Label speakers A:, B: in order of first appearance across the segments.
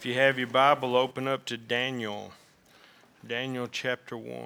A: If you have your Bible, open up to Daniel chapter 1.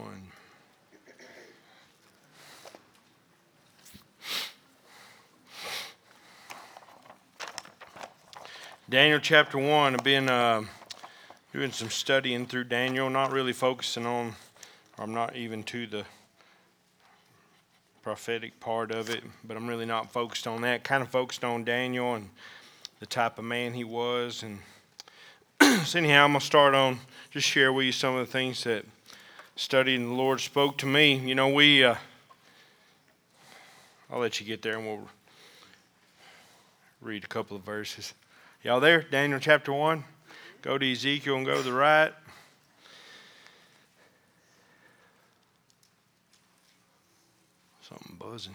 A: Daniel chapter 1, I've been doing some studying through Daniel, not really focusing on, or I'm not even to the prophetic part of it, but I'm really not focused on that. Kind of focused on Daniel and the type of man he was. And so anyhow, I'm going to start on, just share with you some of the things that studying the Lord spoke to me. You know, I'll let you get there and we'll read a couple of verses. Y'all there? Daniel chapter 1. Go to Ezekiel and go to the right. Something buzzing.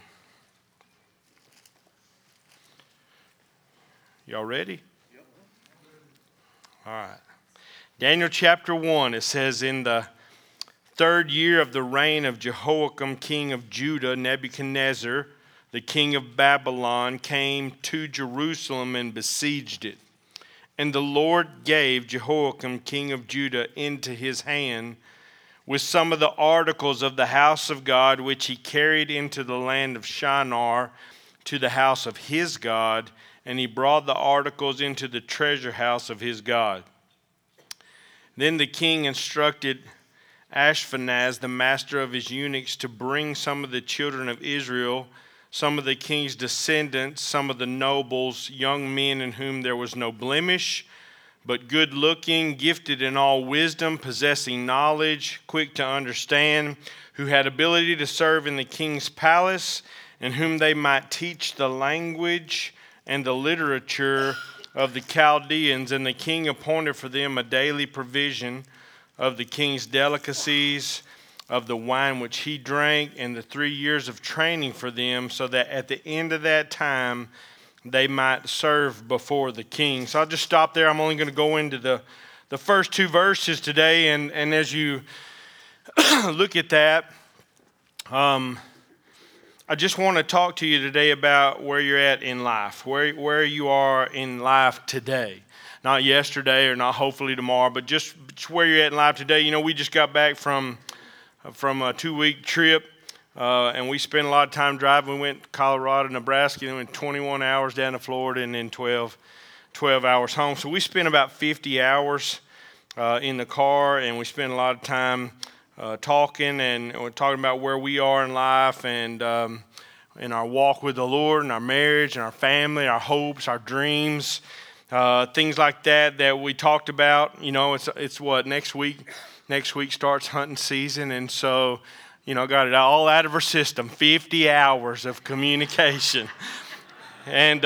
A: Y'all ready? Yep. All right. Daniel chapter 1, it says, in the third year of the reign of Jehoiakim, king of Judah, Nebuchadnezzar, the king of Babylon, came to Jerusalem and besieged it. And the Lord gave Jehoiakim, king of Judah, into his hand with some of the articles of the house of God, which he carried into the land of Shinar to the house of his God, and he brought the articles into the treasure house of his God. Then the king instructed Ashpenaz, the master of his eunuchs, to bring some of the children of Israel, some of the king's descendants, some of the nobles, young men in whom there was no blemish, but good-looking, gifted in all wisdom, possessing knowledge, quick to understand, who had ability to serve in the king's palace, and whom they might teach the language and the literature of the Chaldeans. And the king appointed for them a daily provision of the king's delicacies, of the wine which he drank, and the 3 years of training for them, so that at the end of that time they might serve before the king. So I'll just stop there. I'm only going to go into the first two verses today, and as you look at that, I just want to talk to you today about where you're at in life, where you are in life today. Not yesterday or not hopefully tomorrow, but just where you're at in life today. You know, we just got back from a 2-week trip, and we spent a lot of time driving. We went to Colorado, Nebraska, and went 21 hours down to Florida, and then 12 hours home. So we spent about 50 hours in the car, and we spent a lot of time talking, and we're talking about where we are in life, and in our walk with the Lord, and our marriage, and our family, our hopes, our dreams, things like that we talked about. You know, it's what, next week starts hunting season, and so, you know, got it all out of her system. 50 hours of communication. And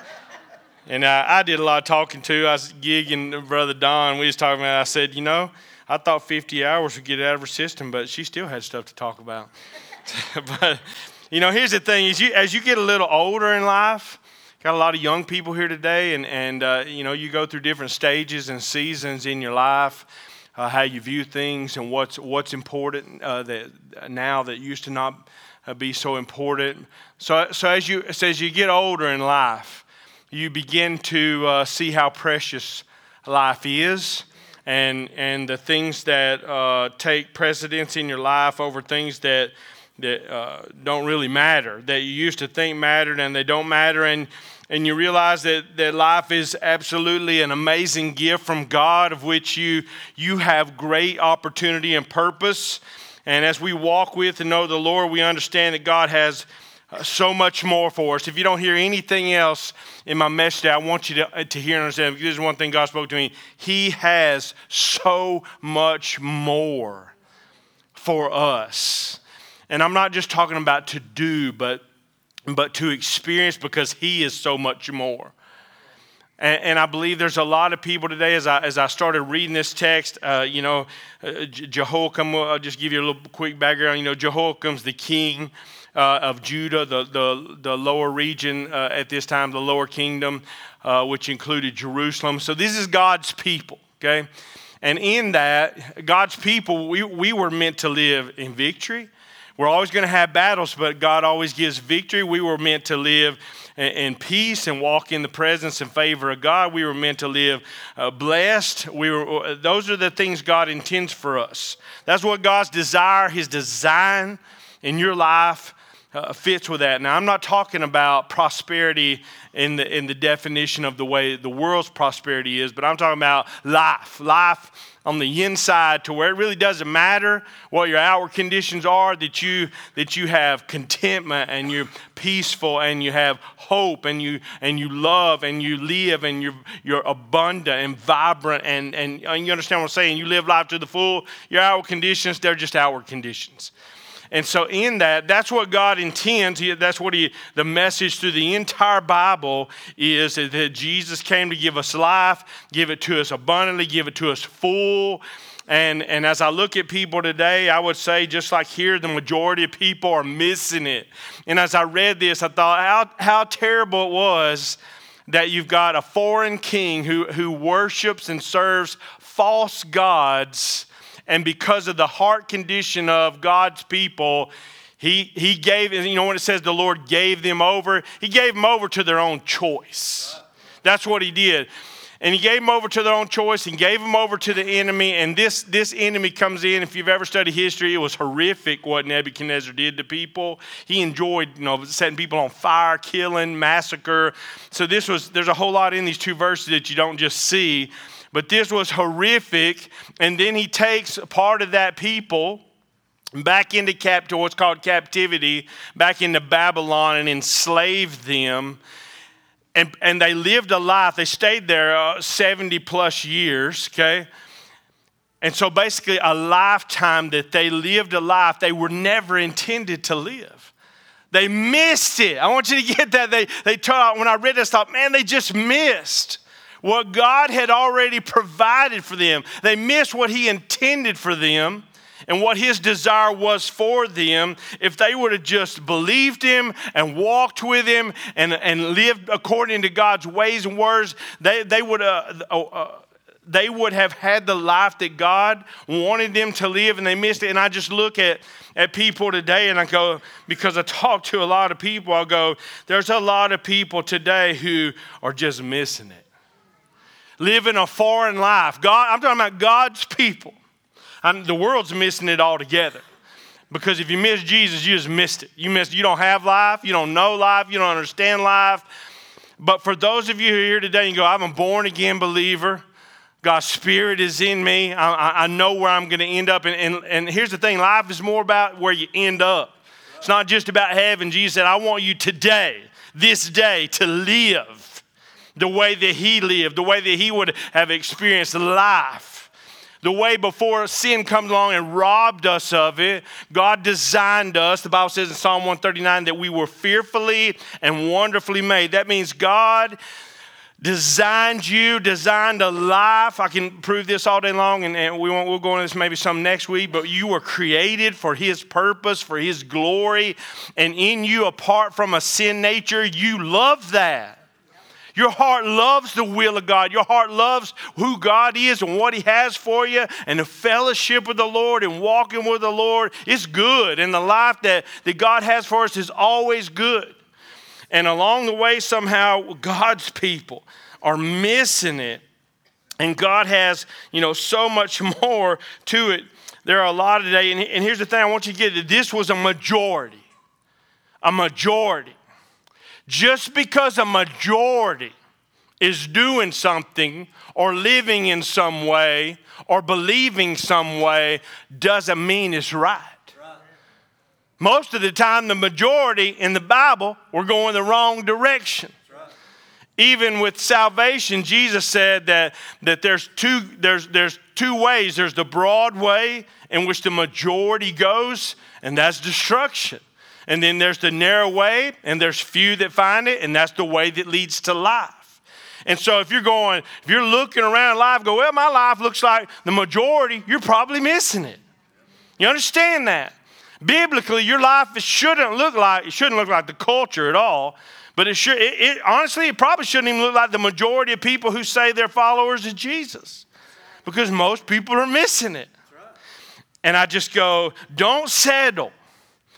A: I did a lot of talking too. I was gigging Brother Don. We was talking about, I said, you know, I thought 50 hours would get it out of her system, but she still had stuff to talk about. But, you know, here's the thing, as you get a little older in life, got a lot of young people here today, and you know, you go through different stages and seasons in your life, how you view things and what's important that now that used to not be so important. So as you get older in life, you begin to see how precious life is, and the things that take precedence in your life over things that don't really matter, that you used to think mattered and they don't matter, and you realize that life is absolutely an amazing gift from God, of which you have great opportunity and purpose. And as we walk with and know the Lord, we understand that God has so much more for us. If you don't hear anything else in my message today, I want you to hear and understand. This is one thing God spoke to me. He has so much more for us. And I'm not just talking about to do, but to experience, because He is so much more. And I believe there's a lot of people today, as I started reading this text, you know, Jehoiakim, I'll just give you a little quick background. You know, Jehoiakim's the king of Judah, the lower region at this time, the lower kingdom, which included Jerusalem. So this is God's people, okay? And in that, God's people, we were meant to live in victory. We're always going to have battles, but God always gives victory. We were meant to live and peace and walk in the presence and favor of God. We were meant to live blessed. Those are the things God intends for us. That's what God's desire, his design in your life fits with that. Now, I'm not talking about prosperity in the definition of the way the world's prosperity is, but I'm talking about life on the inside, to where it really doesn't matter what your outward conditions are, that you have contentment and you're peaceful and you have hope and you love and you live and you're abundant and vibrant and you understand what I'm saying? You live life to the full. Your outward conditions, they're just outward conditions. And so in that's what God intends. That's what the message through the entire Bible is, that Jesus came to give us life, give it to us abundantly, give it to us full. And as I look at people today, I would say, just like here, the majority of people are missing it. And as I read this, I thought how terrible it was that you've got a foreign king who worships and serves false gods. And because of the heart condition of God's people, he gave, when it says the Lord gave them over, he gave them over to their own choice. That's what he did. And he gave them over to their own choice and gave them over to the enemy. And this enemy comes in. If you've ever studied history, it was horrific what Nebuchadnezzar did to people. He enjoyed, setting people on fire, killing, massacre. So there's a whole lot in these two verses that you don't just see. But this was horrific, and then he takes part of that people back into what's called captivity, back into Babylon, and enslaved them. And they lived a life. They stayed there 70 plus years, okay? And so basically a lifetime that they lived a life they were never intended to live. They missed it. I want you to get that. They taught, when I read this, I thought, man, they just missed what God had already provided for them. They missed what he intended for them and what his desire was for them. If they would have just believed him and walked with him and lived according to God's ways and words, they would have had the life that God wanted them to live, and they missed it. And I just look at people today and I go, because I talk to a lot of people, I'll go, there's a lot of people today who are just missing it. Living a foreign life. I'm talking about God's people. The world's missing it altogether. Because if you miss Jesus, you just missed it. You don't have life. You don't know life. You don't understand life. But for those of you who are here today, you go, I'm a born again believer. God's Spirit is in me. I know where I'm going to end up. And here's the thing. Life is more about where you end up. It's not just about heaven. Jesus said, I want you today, this day, to live the way that he lived, the way that he would have experienced life. The way before sin comes along and robbed us of it, God designed us. The Bible says in Psalm 139 that we were fearfully and wonderfully made. That means God designed a life. I can prove this all day long, and we'll go into this maybe some next week, but you were created for his purpose, for his glory, and in you, apart from a sin nature, you love that. Your heart loves the will of God. Your heart loves who God is and what he has for you, and the fellowship with the Lord and walking with the Lord is good. And the life that God has for us is always good. And along the way, somehow, God's people are missing it. And God has, so much more to it. There are a lot today. And here's the thing I want you to get. This was a majority. A majority. Just because a majority is doing something or living in some way or believing some way doesn't mean it's right. Most of the time, the majority in the Bible were going the wrong direction. Even with salvation, Jesus said that there's two ways. There's the broad way in which the majority goes, and that's destruction. And then there's the narrow way, and there's few that find it, and that's the way that leads to life. And so if you're looking around life, go, well, my life looks like the majority, you're probably missing it. You understand that? Biblically, your life shouldn't look like the culture at all, but honestly, it probably shouldn't even look like the majority of people who say they're followers of Jesus, because most people are missing it. And I just go, don't settle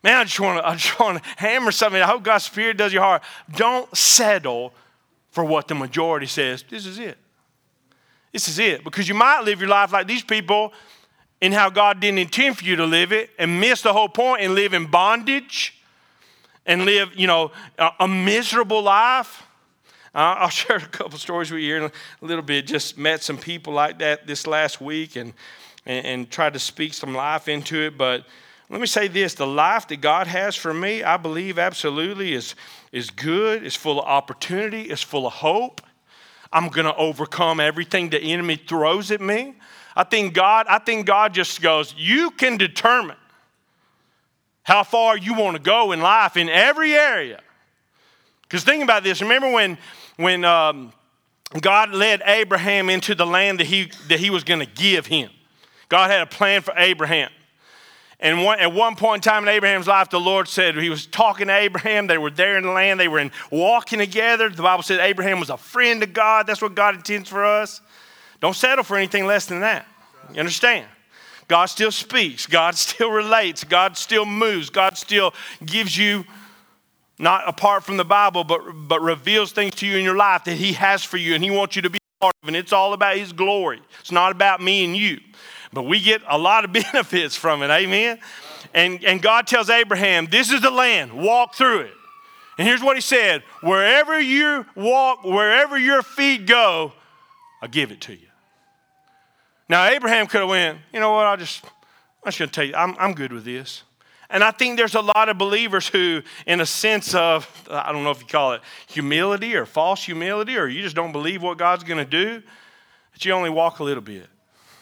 A: Man, I just want to hammer something. I hope God's Spirit does your heart. Don't settle for what the majority says. This is it. This is it. Because you might live your life like these people in how God didn't intend for you to live it and miss the whole point and live in bondage and live, a miserable life. I'll share a couple stories with you in a little bit. Just met some people like that this last week and tried to speak some life into it. But let me say this, the life that God has for me, I believe absolutely is good, is full of opportunity, is full of hope. I'm going to overcome everything the enemy throws at me. I think God just goes, you can determine how far you want to go in life in every area. Because think about this. Remember when God led Abraham into the land that he was going to give him. God had a plan for Abraham. And at one point in time in Abraham's life, the Lord said, he was talking to Abraham. They were there in the land. They were walking together. The Bible said Abraham was a friend of God. That's what God intends for us. Don't settle for anything less than that. You understand? God still speaks. God still relates. God still moves. God still gives you, not apart from the Bible, but reveals things to you in your life that he has for you and he wants you to be a part of. And it's all about his glory. It's not about me and you. But we get a lot of benefits from it, amen? And God tells Abraham, this is the land, walk through it. And here's what he said, wherever you walk, wherever your feet go, I'll give it to you. Now, Abraham could have went, you know what, I'm just going to tell you, I'm good with this. And I think there's a lot of believers who, in a sense of, I don't know if you call it humility or false humility, or you just don't believe what God's going to do, that you only walk a little bit.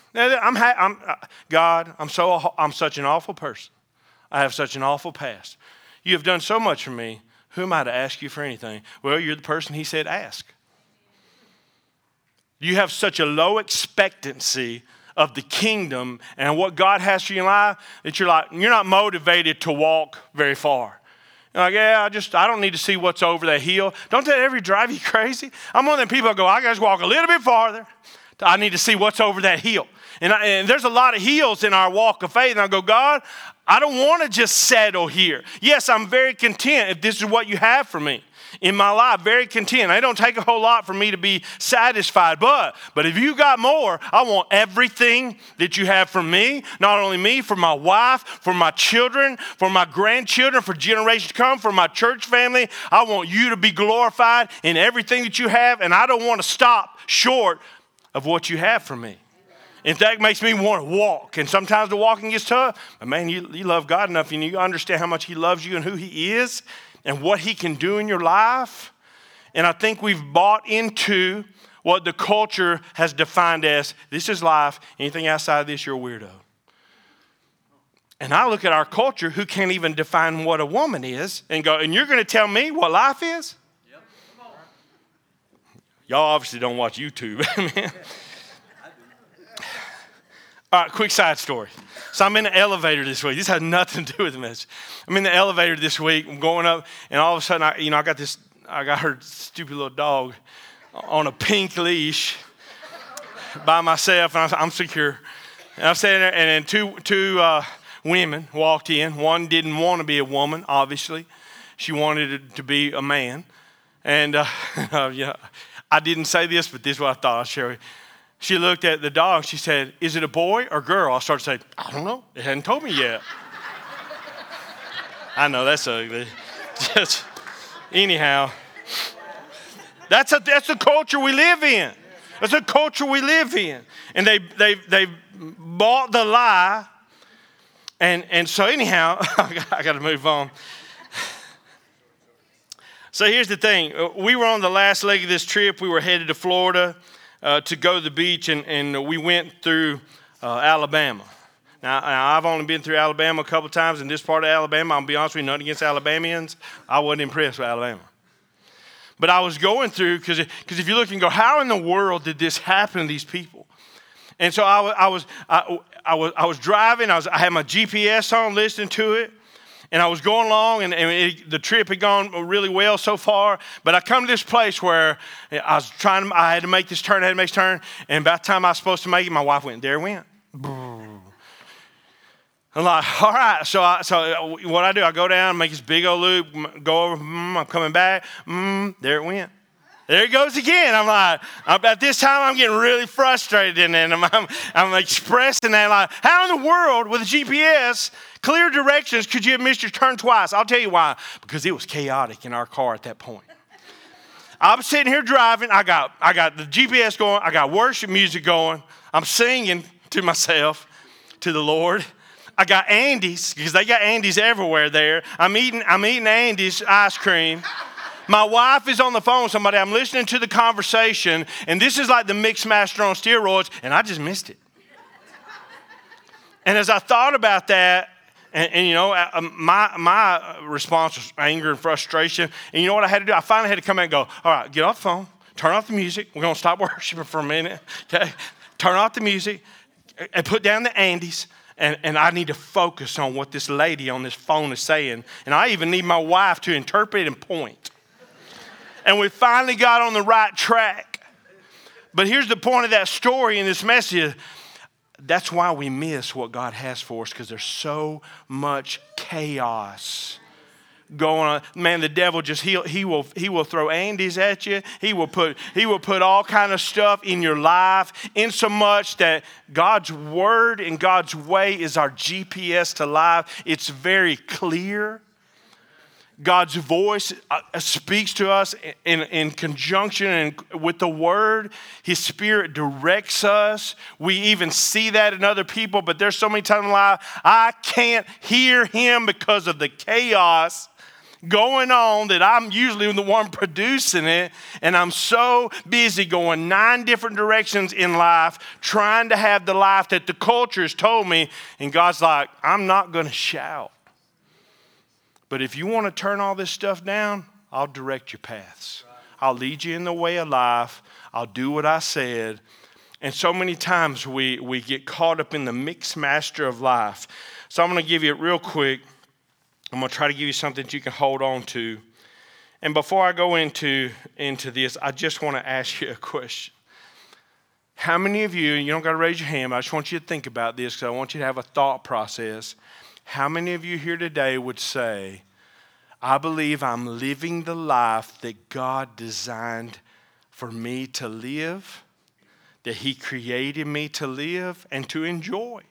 A: God, I'm such an awful person. I have such an awful past. You have done so much for me. Who am I to ask you for anything? Well, you're the person he said ask. You have such a low expectancy of the kingdom and what God has for you in life that you're not motivated to walk very far. You're like, yeah, I don't need to see what's over that hill. Don't that ever drive you crazy? I'm one of them people that go, I got to walk a little bit farther. I need to see what's over that hill. And there's a lot of hills in our walk of faith. And I go, God, I don't want to just settle here. Yes, I'm very content if this is what you have for me in my life. Very content. It don't take a whole lot for me to be satisfied. But if you got more, I want everything that you have for me. Not only me, for my wife, for my children, for my grandchildren, for generations to come, for my church family. I want you to be glorified in everything that you have. And I don't want to stop short of what you have for me. In fact, it makes me want to walk. And sometimes the walking gets tough. But man, you love God enough and you understand how much he loves you and who he is and what he can do in your life. And I think we've bought into what the culture has defined as, this is life. Anything outside of this, you're a weirdo. And I look at our culture who can't even define what a woman is and go, and you're going to tell me what life is? Yep. Come on. Y'all obviously don't watch YouTube. All right, quick side story. So I'm in the elevator this week. This has nothing to do with the message. I'm in the elevator this week. I'm going up, and all of a sudden, I got her stupid little dog on a pink leash by myself, and I'm secure. And I'm sitting there, and then two women walked in. One didn't want to be a woman, obviously. She wanted it to be a man. And I didn't say this, but this is what I thought I'd share with you. She looked at the dog. She said, is it a boy or girl? I started saying, I don't know. It hadn't told me yet. I know, that's ugly. Just, anyhow, that's the culture we live in. That's the culture we live in. And they bought the lie. And so anyhow, I got to move on. So here's the thing. We were on the last leg of this trip. We were headed to Florida to go to the beach, and we went through Alabama. Now, I've only been through Alabama a couple of times in this part of Alabama. I'll be honest with you, nothing against Alabamians. I wasn't impressed with Alabama. But I was going through, because if you look and go, how in the world did this happen to these people? And so I was driving. I had my GPS on, listening to it. And I was going along, and the trip had gone really well so far. But I come to this place where I had to make this turn, I had to make this turn. And by the time I was supposed to make it, my wife went, there it went. I'm I'm like, all right. So what I do, I go down, make this big old loop, go over, I'm coming back. There it went. There it goes again. I'm like, at this time, I'm getting really frustrated, and I'm expressing that, like, how in the world with a GPS, clear directions, could you have missed your turn twice? I'll tell you why. Because it was chaotic in our car at that point. I'm sitting here driving. I got the GPS going. I got worship music going. I'm singing to myself, to the Lord. I got Andy's, because they got Andy's everywhere there. I'm eating Andy's ice cream. My wife is on the phone with somebody. I'm listening to the conversation, and this is like the mix master on steroids, and I just missed it. And as I thought about that, and you know, my response was anger and frustration. And you know what I had to do? I finally had to come in and go, all right, get off the phone, turn off the music. We're going to stop worshiping for a minute. Okay? Turn off the music and put down the Andes. And I need to focus on what this lady on this phone is saying. And I even need my wife to interpret and point. And we finally got on the right track. But here's the point of that story in this message. That's why we miss what God has for us, because there's so much chaos going on. Man, the devil just he will throw Andes at you. He will put all kind of stuff in your life, in so much that God's word and God's way is our GPS to life. It's very clear. God's voice speaks to us in conjunction with the word. His spirit directs us. We even see that in other people, but there's so many times in life I can't hear him because of the chaos going on that I'm usually the one producing it, and I'm so busy going 9 different directions in life, trying to have the life that the culture has told me, and God's like, I'm not going to shout. But if you want to turn all this stuff down, I'll direct your paths. I'll lead you in the way of life. I'll do what I said. And so many times we get caught up in the mix master of life. So I'm going to give you it real quick. I'm going to try to give you something that you can hold on to. And before I go into this, I just want to ask you a question. How many of you, and you don't got to raise your hand, but I just want you to think about this because I want you to have a thought process. How many of you here today would say, I believe I'm living the life that God designed for me to live, that he created me to live and to enjoy?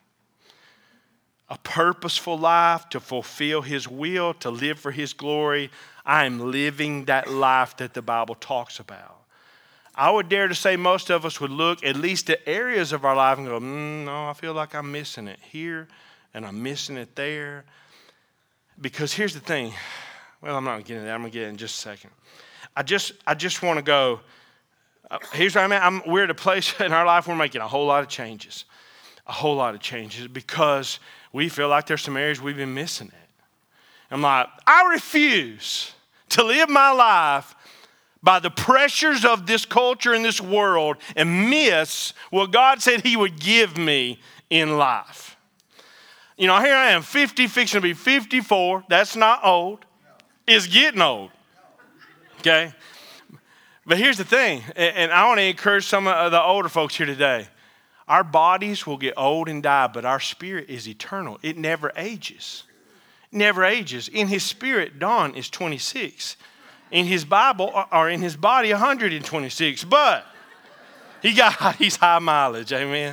A: A purposeful life to fulfill his will, to live for his glory. I am living that life that the Bible talks about. I would dare to say most of us would look at least at areas of our life and go, no, I feel like I'm missing it here. And I'm missing it there. Because here's the thing. Well, I'm not getting that. I'm going to get it in just a second. I just want to go. Here's where I'm at. We're at a place in our life where we're making a whole lot of changes. A whole lot of changes because we feel like there's some areas we've been missing it. I'm like, I refuse to live my life by the pressures of this culture and this world and miss what God said he would give me in life. You know, here I am, 50, fixing to be 54. That's not old. It's getting old. Okay? But here's the thing, and I want to encourage some of the older folks here today. Our bodies will get old and die, but our spirit is eternal. It never ages. It never ages. In his spirit, Don is 26. In his Bible, or in his body, 126. But he's high mileage, amen.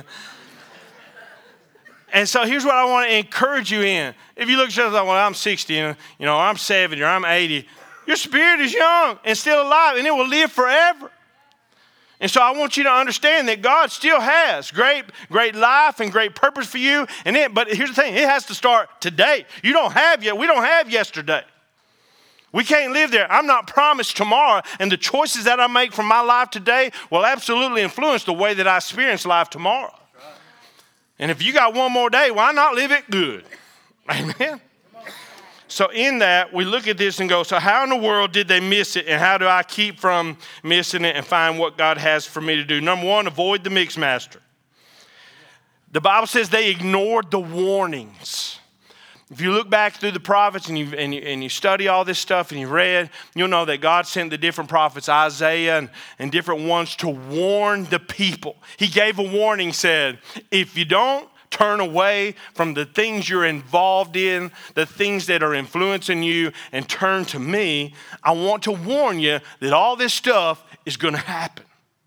A: And so here's what I want to encourage you in. If you look at yourself like, well, I'm 60, or I'm 70, or I'm 80, your spirit is young and still alive, and it will live forever. And so I want you to understand that God still has great life and great purpose for you. But here's the thing, it has to start today. We don't have yesterday. We can't live there. I'm not promised tomorrow, and the choices that I make from my life today will absolutely influence the way that I experience life tomorrow. And if you got one more day, why not live it good? Amen? So in that, we look at this and go, so how in the world did they miss it? And how do I keep from missing it and find what God has for me to do? Number one, avoid the mix master. The Bible says they ignored the warnings. If you look back through the prophets and you study all this stuff and you read, you'll know that God sent the different prophets, Isaiah and different ones, to warn the people. He gave a warning, said, if you don't turn away from the things you're involved in, the things that are influencing you, and turn to me, I want to warn you that all this stuff is going to happen.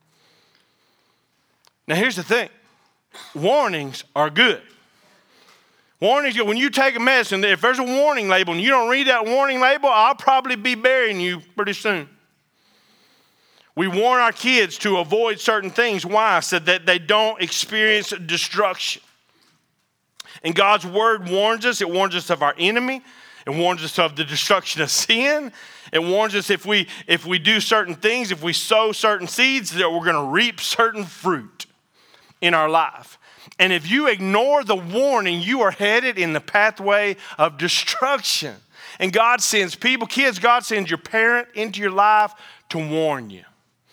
A: Now, here's the thing. Warnings are good. Warnings, when you take a medicine, if there's a warning label and you don't read that warning label, I'll probably be burying you pretty soon. We warn our kids to avoid certain things. Why? So that they don't experience destruction. And God's word warns us. It warns us of our enemy. It warns us of the destruction of sin. It warns us if we do certain things, if we sow certain seeds, that we're going to reap certain fruit in our life. And if you ignore the warning, you are headed in the pathway of destruction. And God sends people, kids, God sends your parent into your life to warn you.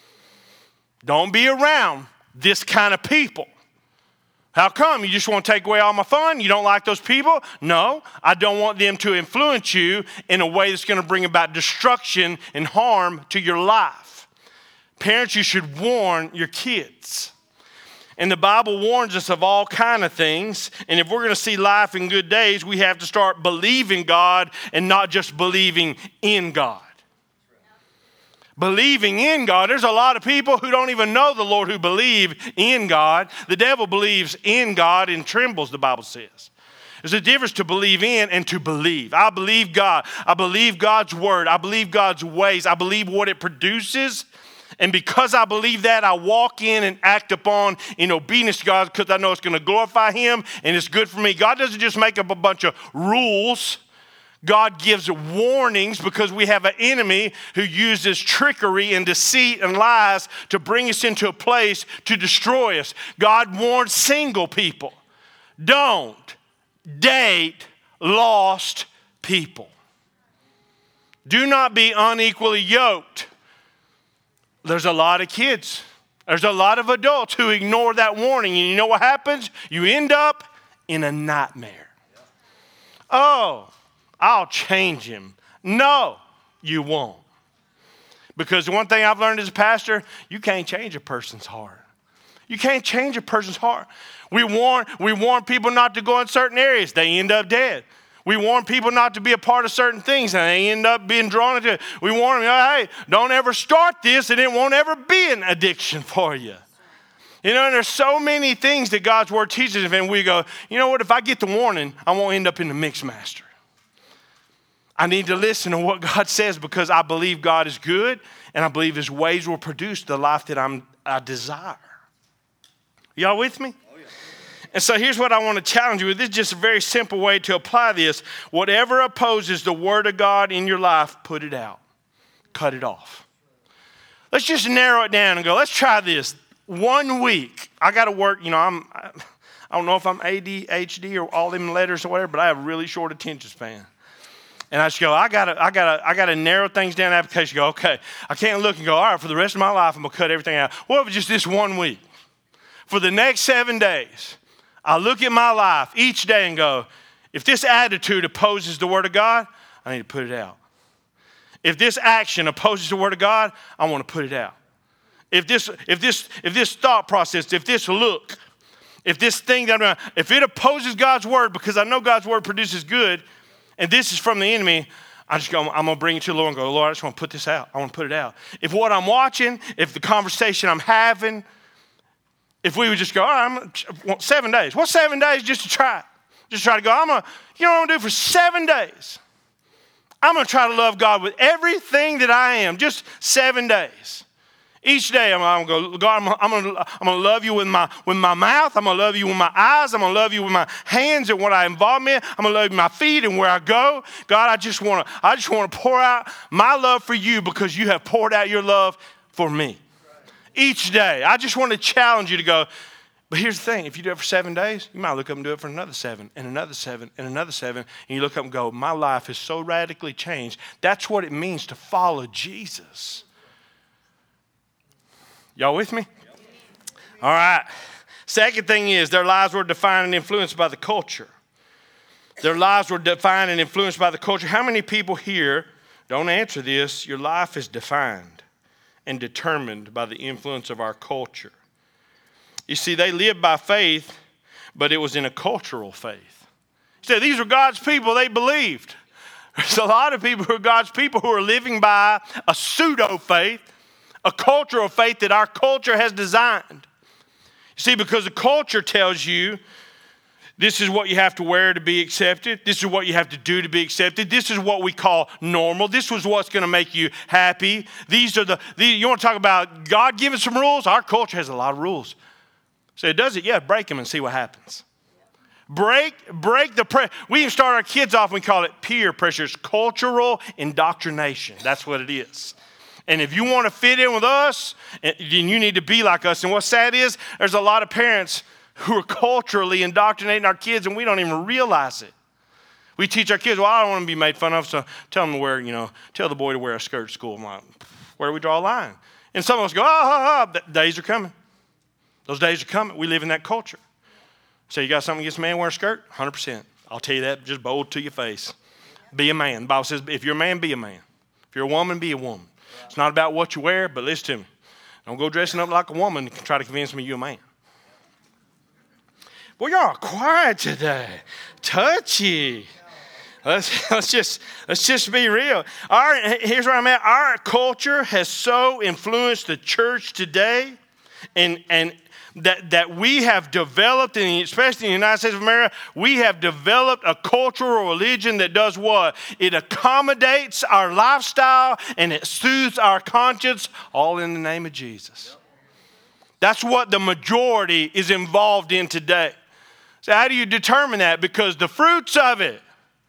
A: Don't be around this kind of people. How come? You just want to take away all my fun? You don't like those people? No, I don't want them to influence you in a way that's going to bring about destruction and harm to your life. Parents, you should warn your kids. And the Bible warns us of all kind of things. And if we're going to see life in good days, we have to start believing God and not just believing in God. Believing in God. There's a lot of people who don't even know the Lord who believe in God. The devil believes in God and trembles, the Bible says. There's a difference to believe in and to believe. I believe God. I believe God's word. I believe God's ways. I believe what it produces. And because I believe that, I walk in and act upon in obedience to God because I know it's going to glorify Him and it's good for me. God doesn't just make up a bunch of rules. God gives warnings because we have an enemy who uses trickery and deceit and lies to bring us into a place to destroy us. God warns single people, don't date lost people. Do not be unequally yoked. There's a lot of kids. There's a lot of adults who ignore that warning. And you know what happens? You end up in a nightmare. Oh, I'll change him. No, you won't. Because the one thing I've learned as a pastor, you can't change a person's heart. You can't change a person's heart. We warn people not to go in certain areas. They end up dead. We warn people not to be a part of certain things, and they end up being drawn into it. We warn them, hey, don't ever start this, and it won't ever be an addiction for you. You know, and there's so many things that God's word teaches us, and we go, you know what, if I get the warning, I won't end up in the mixed master. I need to listen to what God says because I believe God is good, and I believe His ways will produce the life that I desire. Y'all with me? And so here's what I want to challenge you with. This is just a very simple way to apply this. Whatever opposes the word of God in your life, put it out. Cut it off. Let's just narrow it down and go, let's try this. 1 week. I got to work, I don't know if I'm ADHD or all them letters or whatever, but I have a really short attention span. And I just go, I gotta narrow things down in the application. Go, okay, I can't look and go, all right, for the rest of my life, I'm going to cut everything out. What if it's just this 1 week? For the next 7 days, I look at my life each day and go, if this attitude opposes the word of God, I need to put it out. If this action opposes the word of God, I want to put it out. If this thought process, if this look, if this thing that I'm doing, if it opposes God's word, because I know God's word produces good, and this is from the enemy, I'm going to bring it to the Lord and go, Lord, I just want to put this out. I want to put it out. If what I'm watching, if the conversation I'm having, if we would just go, all right, I want 7 days. What's 7 days just to try it? Just try to go, you know what I'm going to do for 7 days? I'm going to try to love God with everything that I am, just 7 days. Each day I'm going to go, God, I'm going to love you with my mouth. I'm going to love you with my eyes. I'm going to love you with my hands and what I involve in. I'm going to love you with my feet and where I go. God, I just want to pour out my love for you because you have poured out your love for me. Each day. I just want to challenge you to go, but here's the thing. If you do it for 7 days, you might look up and do it for another 7 and another 7 and another 7. And you look up and go, my life is so radically changed. That's what it means to follow Jesus. Y'all with me? All right. Second thing is their lives were defined and influenced by the culture. Their lives were defined and influenced by the culture. How many people here, don't answer this, your life is defined and determined by the influence of our culture? You see, they live by faith, but it was in a cultural faith. He said, these are God's people, they believed. There's a lot of people who are God's people who are living by a pseudo-faith, a cultural faith that our culture has designed. You see, because the culture tells you this is what you have to wear to be accepted. This is what you have to do to be accepted. This is what we call normal. This was what's going to make you happy. These are you want to talk about God giving some rules? Our culture has a lot of rules. So it does it, yeah, break them and see what happens. Break the we even start our kids off, we call it peer pressure. It's cultural indoctrination. That's what it is. And if you want to fit in with us, then you need to be like us. And what's sad is there's a lot of parents who are culturally indoctrinating our kids, and we don't even realize it. We teach our kids, well, I don't want to be made fun of, so tell them to wear, tell the boy to wear a skirt at school. I'm like, where do we draw a line? And some of us go, days are coming. Those days are coming. We live in that culture. So you got something against a man wearing a skirt? 100%. I'll tell you that just bold to your face. Be a man. The Bible says, if you're a man, be a man. If you're a woman, be a woman. It's not about what you wear, but listen to me. Don't go dressing up like a woman and try to convince me you're a man. Boy, y'all are quiet today. Touchy. Let's just be real. Here's where I'm at. Our culture has so influenced the church today, and that we have developed, especially in the United States of America, we have developed a cultural religion that does what? It accommodates our lifestyle and it soothes our conscience, all in the name of Jesus. That's what the majority is involved in today. So how do you determine that? Because the fruits of it,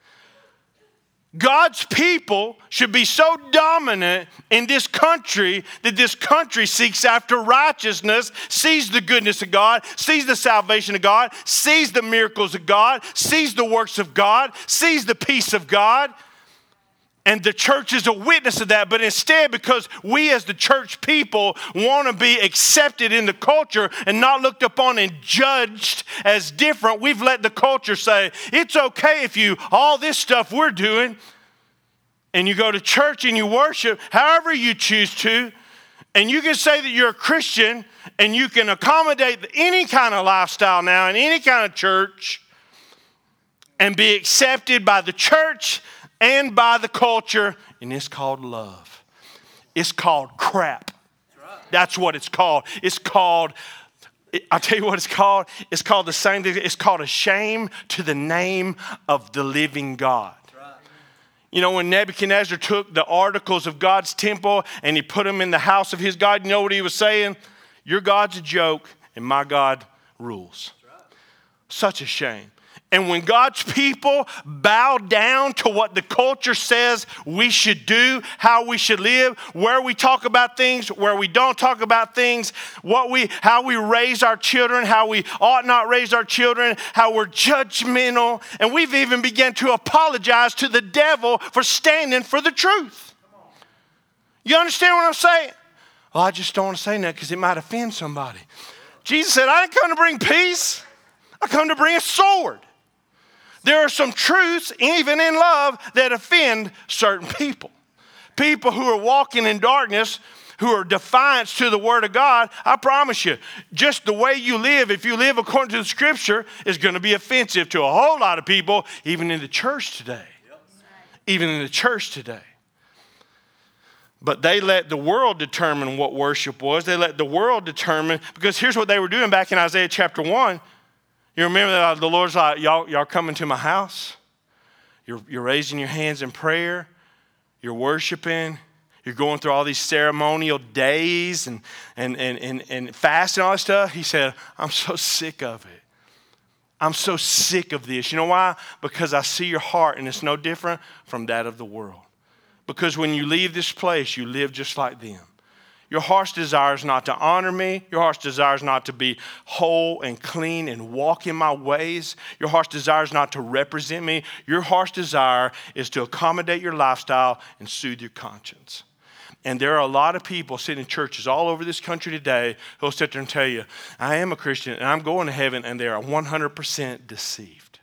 A: God's people should be so dominant in this country that this country seeks after righteousness, sees the goodness of God, sees the salvation of God, sees the miracles of God, sees the works of God, sees the peace of God. And the church is a witness of that. But instead, because we as the church people want to be accepted in the culture and not looked upon and judged as different, we've let the culture say, it's okay if you, all this stuff we're doing, and you go to church and you worship however you choose to, and you can say that you're a Christian and you can accommodate any kind of lifestyle now in any kind of church and be accepted by the church and by the culture, and it's called love. It's called crap. That's what it's called. It's called, I'll tell you what it's called. It's called the same thing. It's called a shame to the name of the living God. You know, when Nebuchadnezzar took the articles of God's temple and he put them in the house of his God, you know what he was saying? Your God's a joke and my God rules. Such a shame. And when God's people bow down to what the culture says we should do, how we should live, where we talk about things, where we don't talk about things, how we raise our children, how we ought not raise our children, how we're judgmental, and we've even begun to apologize to the devil for standing for the truth. You understand what I'm saying? Well, I just don't want to say that because it might offend somebody. Jesus said, I didn't come to bring peace. I come to bring a sword. There are some truths, even in love, that offend certain people. People who are walking in darkness, who are defiant to the Word of God, I promise you, just the way you live, if you live according to the Scripture, is going to be offensive to a whole lot of people, even in the church today. Even in the church today. But they let the world determine what worship was. They let the world determine, because here's what they were doing back in Isaiah chapter 1. You remember that the Lord's like, y'all coming to my house? You're raising your hands in prayer. You're worshiping. You're going through all these ceremonial days and fasting and all that stuff. He said, I'm so sick of it. I'm so sick of this. You know why? Because I see your heart and it's no different from that of the world. Because when you leave this place, you live just like them. Your heart's desire is not to honor me. Your heart's desire is not to be whole and clean and walk in my ways. Your heart's desire is not to represent me. Your heart's desire is to accommodate your lifestyle and soothe your conscience. And there are a lot of people sitting in churches all over this country today who will sit there and tell you, I am a Christian and I'm going to heaven, and they are 100% deceived.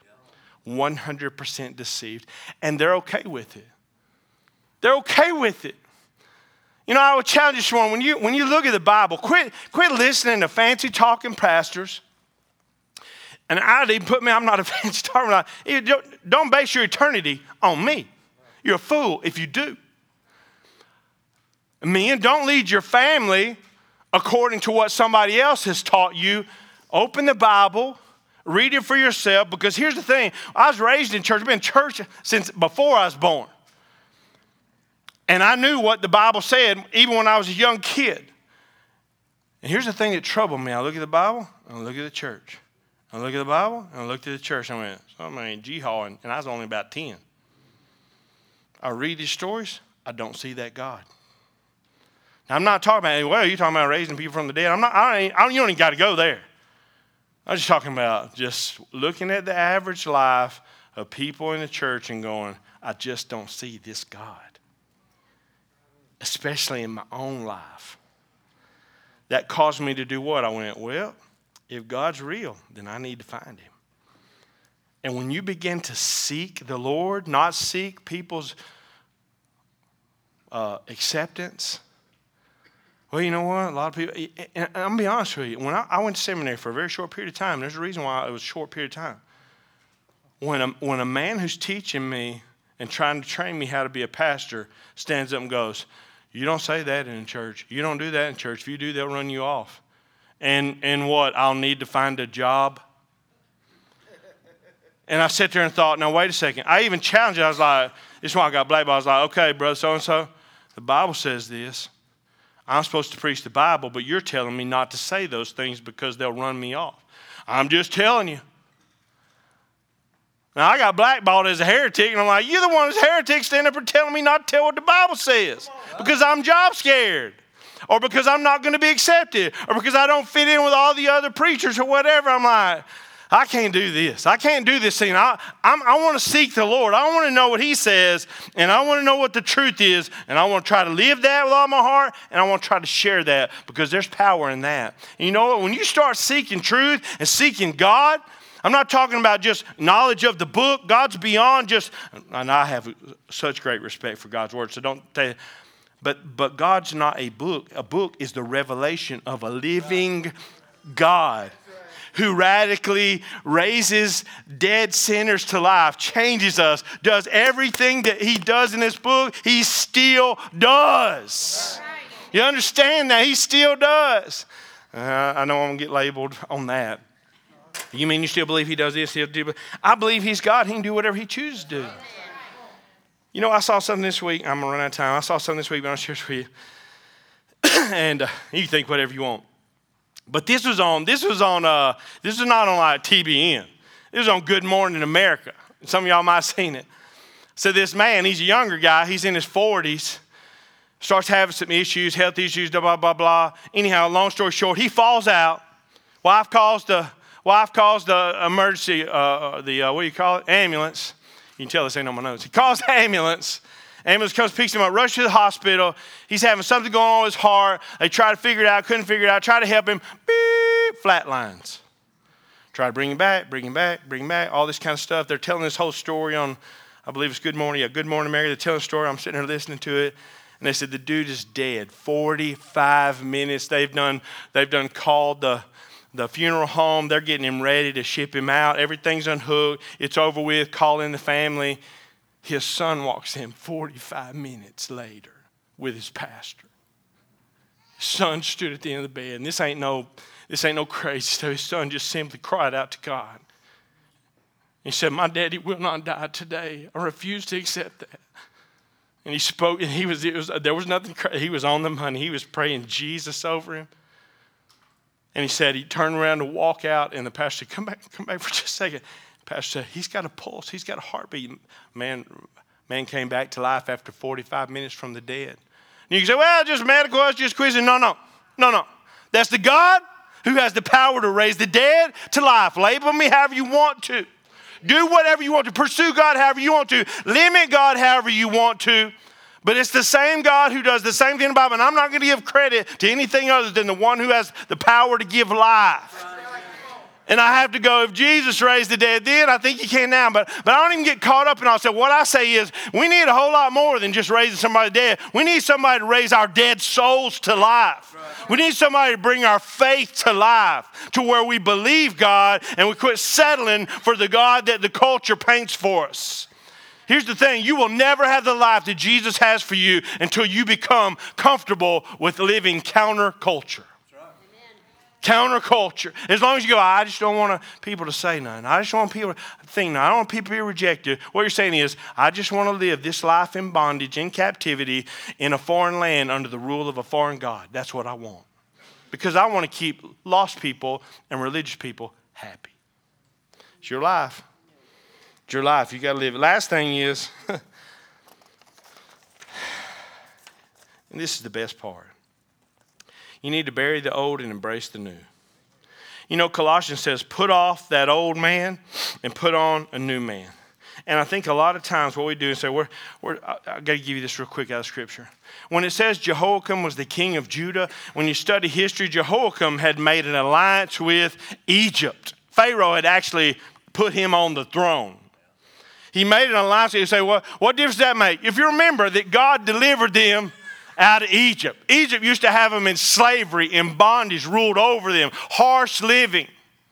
A: 100% deceived. And they're okay with it. They're okay with it. You know, I would challenge you this morning, when you look at the Bible, quit listening to fancy talking pastors And I'd even put me, I'm not a fancy talker. Don't base your eternity on me. You're a fool if you do. Men, don't lead your family according to what somebody else has taught you. Open the Bible, read it for yourself, because here's the thing. I was raised in church. I've been in church since before I was born. And I knew what the Bible said even when I was a young kid. And here's the thing that troubled me. I look at the Bible, and I look at the church. I look at the Bible, and I looked at the church. I went, somebody in G-Haw, and I was only about 10. I read these stories, I don't see that God. Now, I'm not talking about, well, you're talking about raising people from the dead. You don't even got to go there. I'm just talking about just looking at the average life of people in the church and going, I just don't see this God. Especially in my own life. That caused me to do what? I went, well, if God's real, then I need to find him. And when you begin to seek the Lord, not seek people's acceptance, well, you know what? A lot of people, and I'm going to be honest with you, when I went to seminary for a very short period of time, there's a reason why it was a short period of time. When a man who's teaching me and trying to train me how to be a pastor stands up and goes, you don't say that in church. You don't do that in church. If you do, they'll run you off. And what? I'll need to find a job. And I sat there and thought, now, wait a second. I even challenged it. I was like, this is why I got blackballed. I was like, okay, brother so-and-so, the Bible says this. I'm supposed to preach the Bible, but you're telling me not to say those things because they'll run me off. I'm just telling you. Now, I got blackballed as a heretic, and I'm like, you're the one who's a heretic standing up and telling me not to tell what the Bible says because I'm job scared, or because I'm not going to be accepted, or because I don't fit in with all the other preachers or whatever. I'm like, I can't do this. I can't do this thing. I want to seek the Lord. I want to know what he says, and I want to know what the truth is, and I want to try to live that with all my heart, and I want to try to share that because there's power in that. And you know what? When you start seeking truth and seeking God, I'm not talking about just knowledge of the book. God's beyond just, and I have such great respect for God's word, so don't say, but God's not a book. A book is the revelation of a living God who radically raises dead sinners to life, changes us, does everything that he does in this book, he still does. You understand that? He still does. I know I'm going to get labeled on that. You mean you still believe he does this, he'll do, but I believe he's God. He can do whatever he chooses to do. You know, I saw something this week. I'm going to run out of time. I saw something this week, but I'll share it with you. And you can think whatever you want. But this was not on like TBN. This was on Good Morning America. Some of y'all might have seen it. So this man, he's a younger guy. He's in his 40s. Starts having some issues, health issues, blah, blah, blah, blah. Anyhow, long story short, he falls out. Wife calls the emergency, what do you call it? Ambulance. You can tell this ain't on my notes. He calls the ambulance. Ambulance comes, picks him up, rushes to the hospital. He's having something going on with his heart. They try to figure it out, couldn't figure it out. Try to help him. Beep, flatlines. Try to bring him back, all this kind of stuff. They're telling this whole story on, I believe it's Good Morning America. They're telling the story. I'm sitting there listening to it. And they said, the dude is dead. 45 minutes. They've done called the funeral home. They're getting him ready to ship him out. Everything's unhooked. It's over with. Calling the family. His son walks in 45 minutes later with his pastor. His son stood at the end of the bed. And this ain't no crazy stuff. His son just simply cried out to God. He said, my daddy will not die today. I refuse to accept that. And he spoke, and there was nothing crazy. He was on the money. He was praying Jesus over him. And he said, he turned around to walk out, and the pastor said, come back for just a second. The pastor said, he's got a pulse. He's got a heartbeat. Man came back to life after 45 minutes from the dead. And you can say, well, just medical, it's just quizzing. No. That's the God who has the power to raise the dead to life. Label me however you want to. Do whatever you want to. Pursue God however you want to. Limit God however you want to. But it's the same God who does the same thing in the Bible. And I'm not going to give credit to anything other than the one who has the power to give life. And I have to go, if Jesus raised the dead then, I think he can now. But I don't even get caught up in all. So what I say is we need a whole lot more than just raising somebody dead. We need somebody to raise our dead souls to life. Right. We need somebody to bring our faith to life, to where we believe God and we quit settling for the God that the culture paints for us. Here's the thing. You will never have the life that Jesus has for you until you become comfortable with living counterculture. Counterculture. As long as you go, I just don't want people to say nothing. I just want people to think nothing. I don't want people to be rejected. What you're saying is, I just want to live this life in bondage, in captivity, in a foreign land under the rule of a foreign God. That's what I want. Because I want to keep lost people and religious people happy. It's your life. It's your life. You got to live it. Last thing is, and this is the best part. You need to bury the old and embrace the new. You know, Colossians says, put off that old man and put on a new man. And I think a lot of times what we do is say, I got to give you this real quick out of Scripture. When it says Jehoiakim was the king of Judah, when you study history, Jehoiakim had made an alliance with Egypt. Pharaoh had actually put him on the throne. He made an alliance. You say, well, what difference does that make? If you remember that God delivered them out of Egypt. Egypt used to have them in slavery, in bondage, ruled over them, harsh living.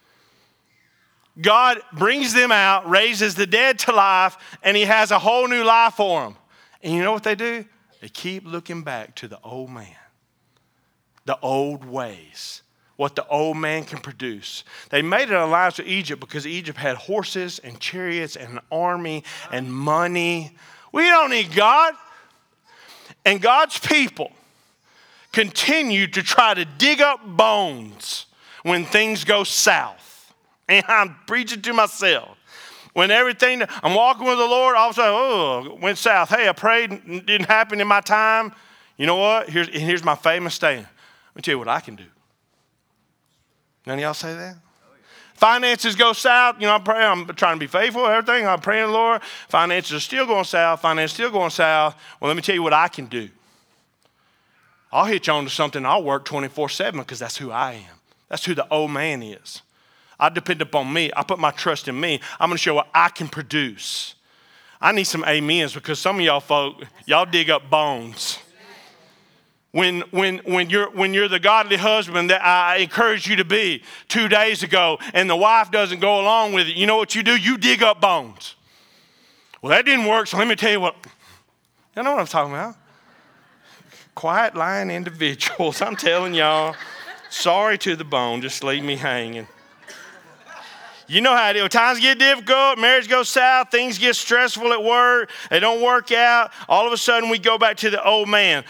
A: God brings them out, raises the dead to life, and he has a whole new life for them. And you know what they do? They keep looking back to the old man, the old ways, what the old man can produce. They made an alliance with Egypt because Egypt had horses and chariots and an army and money. We don't need God. And God's people continue to try to dig up bones when things go south. And I'm preaching to myself. When I'm walking with the Lord, all of a sudden, went south. Hey, I prayed, it didn't happen in my time. You know what? Here's my famous statement. Let me tell you what I can do. None of y'all say that? Finances go south. You know, I'm trying to be faithful, everything. I'm praying to the Lord. Finances are still going south. Finances still going south. Well, let me tell you what I can do. I'll hitch on to something. I'll work 24/7 because that's who I am. That's who the old man is. I depend upon me. I put my trust in me. I'm going to show what I can produce. I need some amens because some of y'all folk, y'all dig up bones. When you're the godly husband that I encouraged you to be 2 days ago and the wife doesn't go along with it, you know what you do? You dig up bones. Well, that didn't work, so let me tell you what. You know what I'm talking about? Quiet, lying individuals. I'm telling y'all, sorry to the bone, just leave me hanging. You know how it is. When times get difficult, marriage goes south, things get stressful at work, they don't work out, all of a sudden we go back to the old man.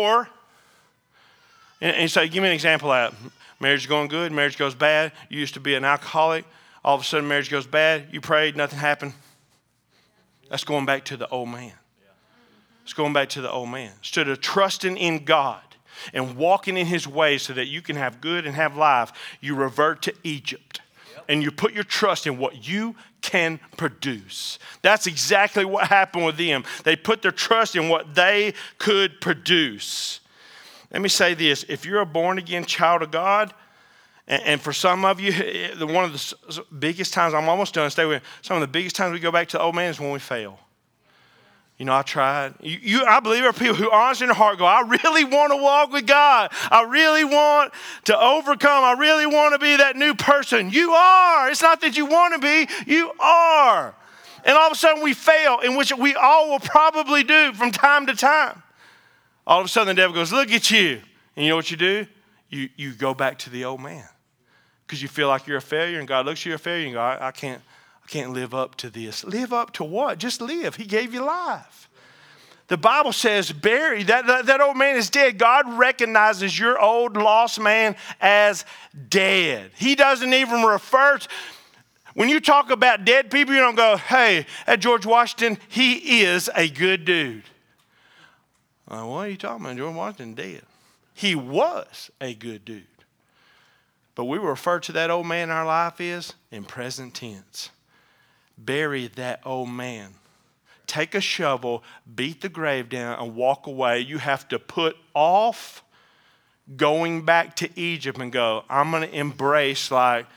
A: And so give me an example of that. Marriage is going good, marriage goes bad. You used to be an alcoholic. All of a sudden marriage goes bad. You prayed, nothing happened. That's going back to the old man. It's going back to the old man. Instead of trusting in God and walking in his ways so that you can have good and have life, you revert to Egypt. And you put your trust in what you can produce. That's exactly what happened with them. They put their trust in what they could produce. Let me say this. If you're a born-again child of God, and for some of you, one of the biggest times, I'm almost done, stay with me. Some of the biggest times we go back to the old man is when we fail. You know, I tried. I believe there are people who honestly in their heart go, I really want to walk with God. I really want to overcome. I really want to be that new person. You are. It's not that you want to be. You are. And all of a sudden we fail, in which we all will probably do from time to time. All of a sudden the devil goes, look at you. And you know what you do? You go back to the old man. Because you feel like you're a failure, and God looks at you a failure and go, I can't live up to this. Live up to what? Just live. He gave you life. The Bible says bury. That old man is dead. God recognizes your old lost man as dead. He doesn't even refer to. When you talk about dead people, you don't go, hey, at George Washington, he is a good dude. What are you talking about? George Washington dead. He was a good dude. But we refer to that old man in our life is in present tense. Bury that old man. Take a shovel, beat the grave down, and walk away. You have to put off going back to Egypt and go, I'm going to embrace like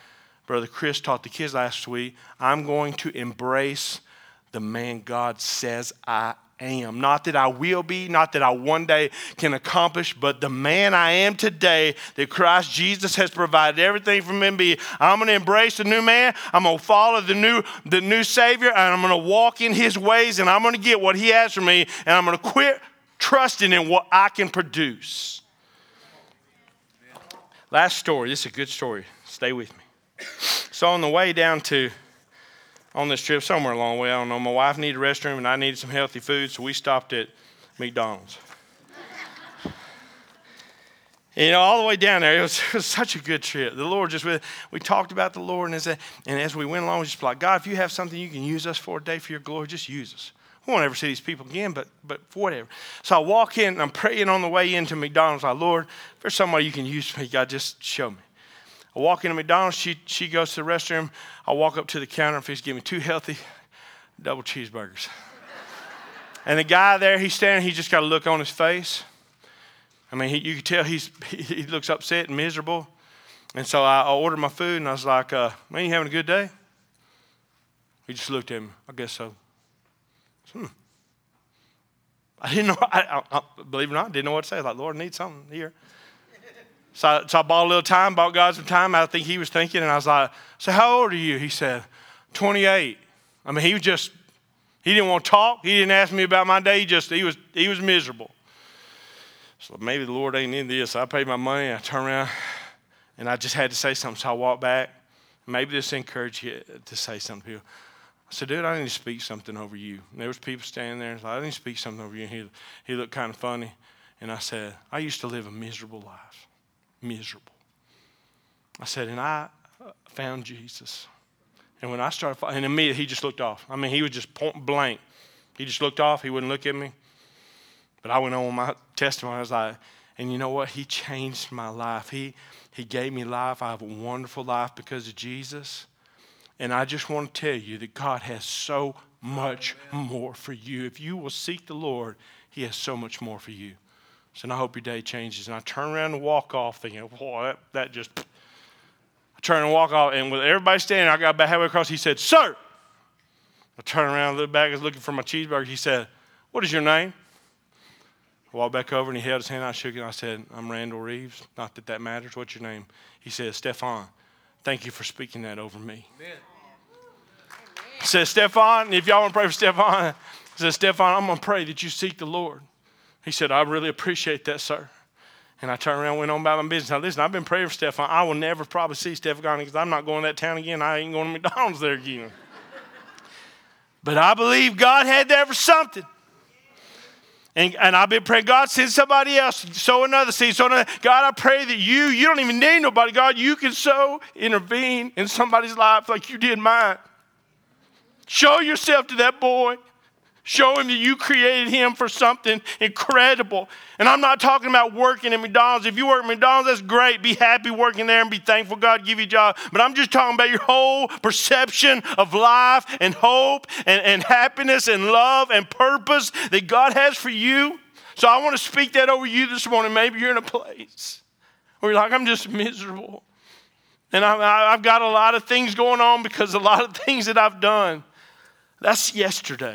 A: Brother Chris taught the kids last week, I'm going to embrace the man God says I am. Not that I will be, not that I one day can accomplish, but the man I am today that Christ Jesus has provided everything for me to be. I'm going to embrace the new man. I'm going to follow the new Savior, and I'm going to walk in his ways, and I'm going to get what he has for me, and I'm going to quit trusting in what I can produce. Last story. This is a good story. Stay with me. So on the way down on this trip, somewhere along the way, I don't know, my wife needed a restroom and I needed some healthy food, so we stopped at McDonald's. All the way down there, it was such a good trip. The Lord we talked about the Lord, and as we went along, we just like, God, if you have something you can use us for today for your glory, just use us. We won't ever see these people again, but whatever. So I walk in, and I'm praying on the way into McDonald's, like, Lord, if there's somebody you can use me, God, just show me. I walk into McDonald's, she goes to the restroom. I walk up to the counter and she's giving me 2 healthy double cheeseburgers. And the guy there, he's standing, he just got a look on his face. I mean, you can tell he looks upset and miserable. And so I ordered my food and I was like, man, you having a good day? He just looked at me, I guess so. I didn't know, I believe it or not, I didn't know what to say. I was like, Lord, I need something here. So I bought a little time, bought God some time. I think he was thinking, and I was like, so how old are you? He said, 28. I mean, he didn't want to talk. He didn't ask me about my day. He was miserable. So maybe the Lord ain't in this. I paid my money. I turned around, and I just had to say something. So I walked back. Maybe this encouraged you to say something to people. I said, dude, I need to speak something over you. And there was people standing there. I need to speak something over you. And he looked kind of funny. And I said, I used to live a miserable life. Miserable. I said, and I found Jesus. And when I started, and immediately he just looked off. I mean, he was just point blank. He just looked off. He wouldn't look at me. But I went on with my testimony. I was like, and you know what? He changed my life. He gave me life. I have a wonderful life because of Jesus. And I just want to tell you that God has so much more for you. If you will seek the Lord, he has so much more for you. So I hope your day changes. And I turn around and walk off thinking, boy, that just... I turn and walk off, and with everybody standing, I got about halfway across. He said, sir. I turn around, look back, I was looking for my cheeseburger. He said, what is your name? I walked back over, and he held his hand out, I shook it, and I said, I'm Randall Reeves. Not that matters. What's your name? He said, Stefan. Thank you for speaking that over me. Amen. He said, Stefan, if y'all want to pray for Stefan, he said, Stefan, I'm going to pray that you seek the Lord. He said, I really appreciate that, sir. And I turned around and went on about my business. Now, listen, I've been praying for Stefan. I will never probably see Stefan because I'm not going to that town again. I ain't going to McDonald's there again. But I believe God had that for something. And I've been praying, God, send somebody else, sow another seed. God, I pray that you don't even need nobody. God, you can intervene in somebody's life like you did mine. Show yourself to that boy. Show him that you created him for something incredible. And I'm not talking about working at McDonald's. If you work at McDonald's, that's great. Be happy working there and be thankful God give you a job. But I'm just talking about your whole perception of life and hope and happiness and love and purpose that God has for you. So I want to speak that over you this morning. Maybe you're in a place where you're like, I'm just miserable. And I've got a lot of things going on because a lot of things that I've done. That's yesterday.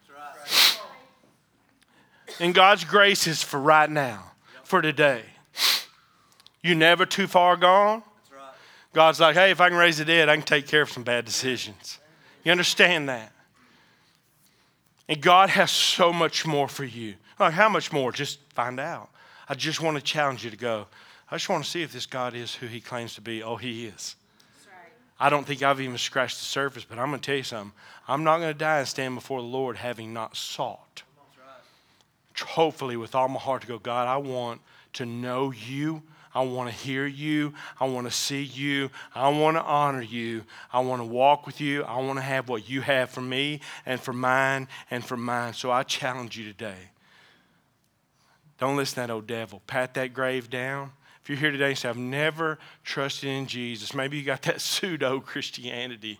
A: And God's grace is for right now, for today. You're never too far gone. God's like, hey, if I can raise the dead, I can take care of some bad decisions. You understand that? And God has so much more for you. Like, how much more? Just find out. I just want to challenge you to go. I just want to see if this God is who he claims to be. Oh, he is. I don't think I've even scratched the surface, but I'm going to tell you something. I'm not going to die and stand before the Lord having not sought. Hopefully with all my heart to go, God, I want to know you. I want to hear you. I want to see you. I want to honor you. I want to walk with you. I want to have what you have for me and for mine and for mine. So I challenge you today. Don't listen to that old devil. Pat that grave down. If you're here today and say, I've never trusted in Jesus, maybe you got that pseudo-Christianity.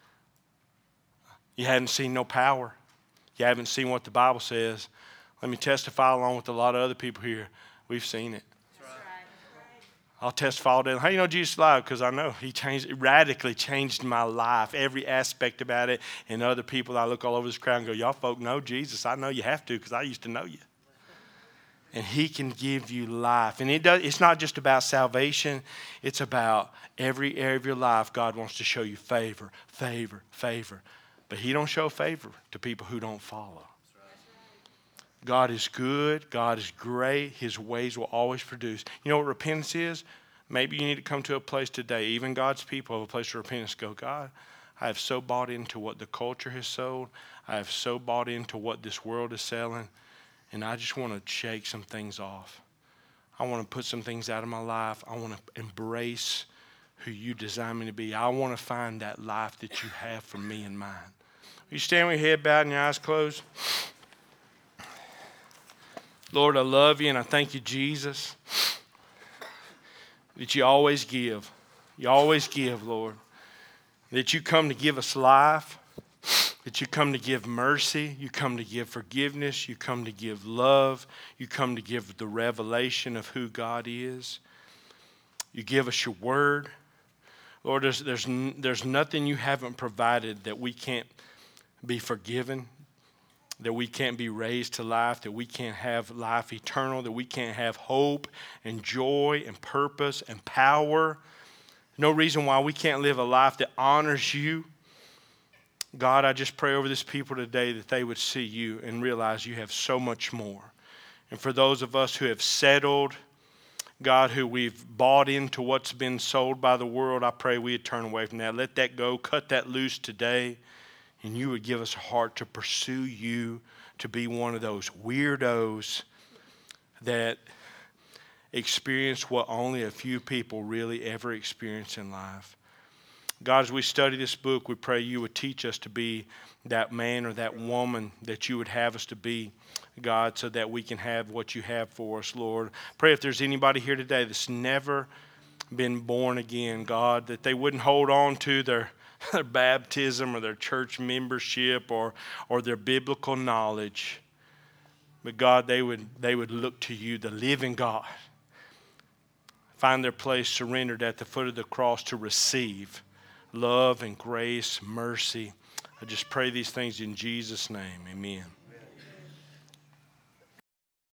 A: You hadn't seen no power. You haven't seen what the Bible says. Let me testify along with a lot of other people here. We've seen it. I'll testify all day. How do you know Jesus is alive? Because I know he radically changed my life, every aspect about it. And other people, I look all over this crowd and go, y'all folk know Jesus. I know you have to because I used to know you. And he can give you life. And it's not just about salvation. It's about every area of your life. God wants to show you favor, favor, favor. But he don't show favor to people who don't follow. God is good. God is great. His ways will always produce. You know what repentance is? Maybe you need to come to a place today, even God's people have a place of repentance. Go, God, I have so bought into what the culture has sold. I have so bought into what this world is selling. And I just want to shake some things off. I want to put some things out of my life. I want to embrace who you designed me to be. I want to find that life that you have for me and mine. Will you stand with your head bowed and your eyes closed? Lord, I love you and I thank you, Jesus, that you always give. You always give, Lord. That you come to give us life. That you come to give mercy. You come to give forgiveness. You come to give love. You come to give the revelation of who God is. You give us your word. Lord, there's nothing you haven't provided that we can't be forgiven, that we can't be raised to life, that we can't have life eternal, that we can't have hope and joy and purpose and power. No reason why we can't live a life that honors you. God, I just pray over this people today that they would see you and realize you have so much more. And for those of us who have settled, God, who we've bought into what's been sold by the world, I pray we would turn away from that. Let that go. Cut that loose today. And you would give us a heart to pursue you, to be one of those weirdos that experience what only a few people really ever experience in life. God, as we study this book, we pray you would teach us to be that man or that woman that you would have us to be, God, so that we can have what you have for us, Lord. Pray if there's anybody here today that's never been born again, God, that they wouldn't hold on to their baptism or their church membership or their biblical knowledge. But God, they would look to you, the living God. Find their place surrendered at the foot of the cross to receive love and grace, mercy. I just pray these things in Jesus' name. Amen.